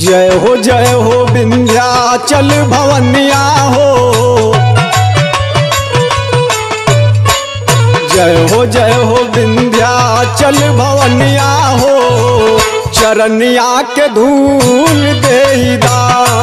जय हो विंध्याचल भवनिया हो। जय हो विंध्याचल भवनिया हो। चरनिया के धूल देईदा।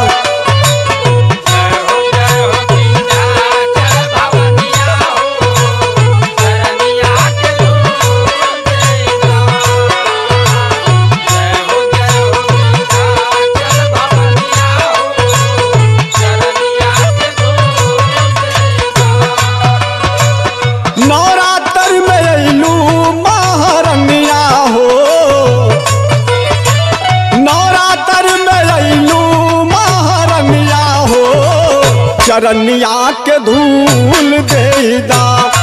नवरात्र में अइलू महारनिया हो। नवरात्र में अइलू महारनिया हो। चरनिया के धूल देईदा।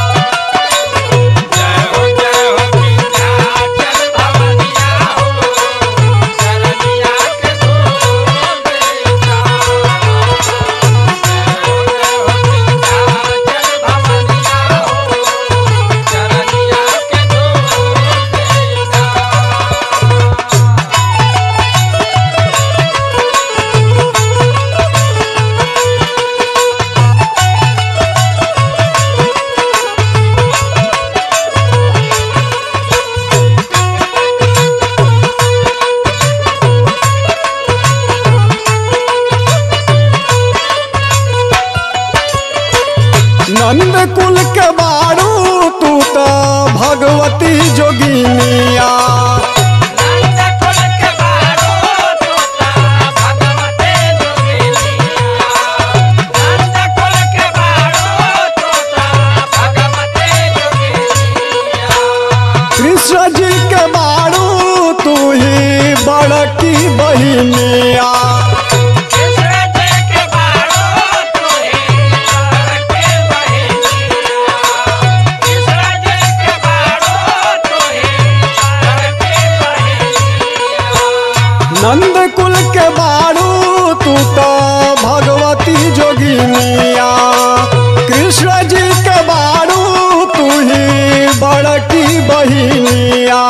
नंद कुल के बारू तू तो भगवती जोगिनिया। नंद कुल के बारू तू तो भगवती जोगिनिया। नंद कुल के बारू तू तो भगवती जोगिनिया। कृष्ण जी के बारू तू ही बड़की बहिनिया। नंद कुल के बारू तू तो भगवती जोगिनिया। कृष्ण जी के बारू तू ही बड़की बहिनिया।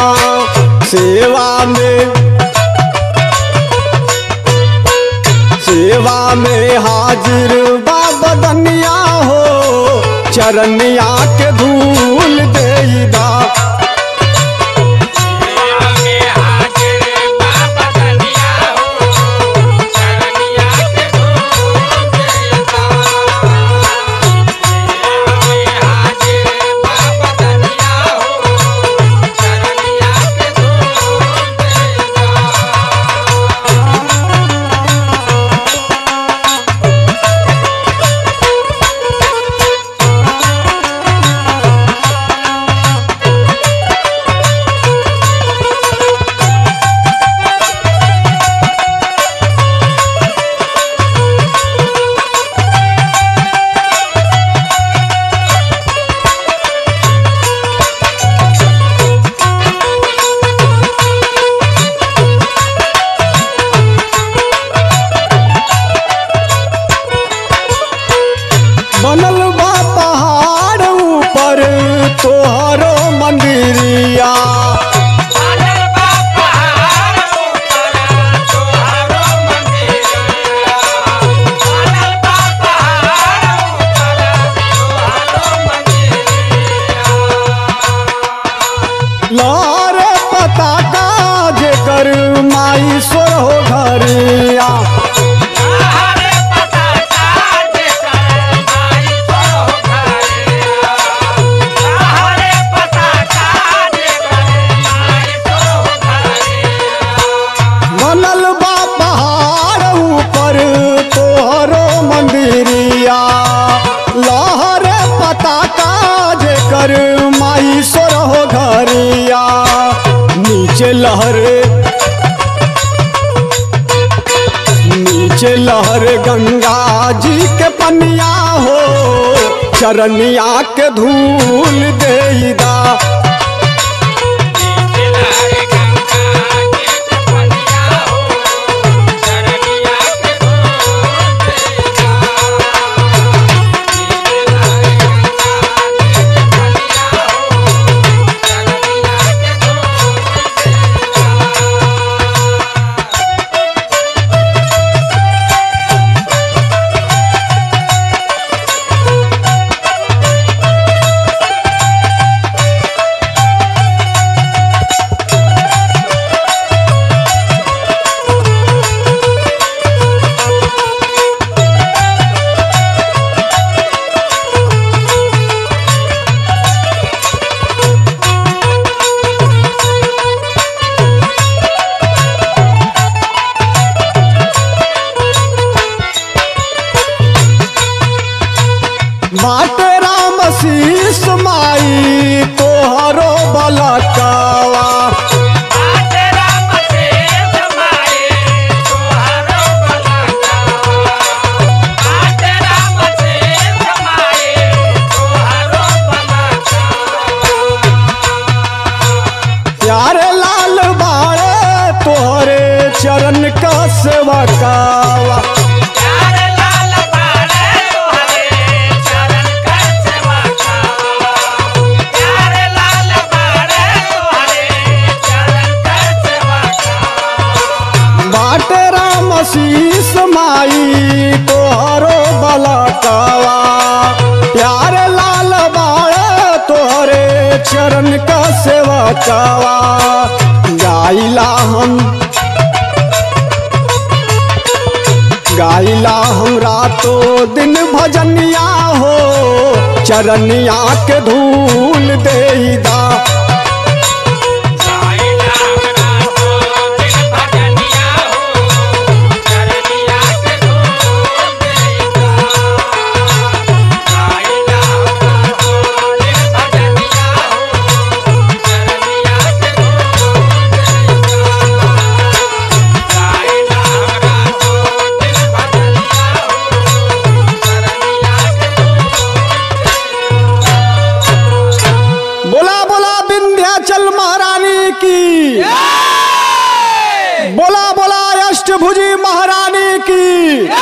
सेवा में हाजिर बाबदनिया हो। चरनिया के धूल देईदा। बनल बा पहाड़ ऊपर तोहरो मंदिरिया। बनल बा पहाड़ ऊपर तोहरो मंदिरिया। बनल बा पहाड़ ऊपर तोहरो मंदिरिया। लहरे पताका जेकर माई सोर हो घरिया। बनल बा पहाड़ ऊपर तोहरो मंदिरिया। लहरे पताका जेकर माई सोर हो घरिया। नीचे लहर गंगा जी के पनिया हो। चरनिया के धूल देईदा। बलकावा। प्यारे लाल बाड़े तोहरे चरण का सेवकावा। बाटे राम शीस माई तोहरो बलकावा। प्यारे लाल बाड़े तोहरे चरण का सेवकावा। गाइला हम रातो दिन भजनिया हो, चरनिया के धूल देईदा। बोला बोला विंध्याचल महारानी की, बोला बोला अष्टभुजी महारानी की।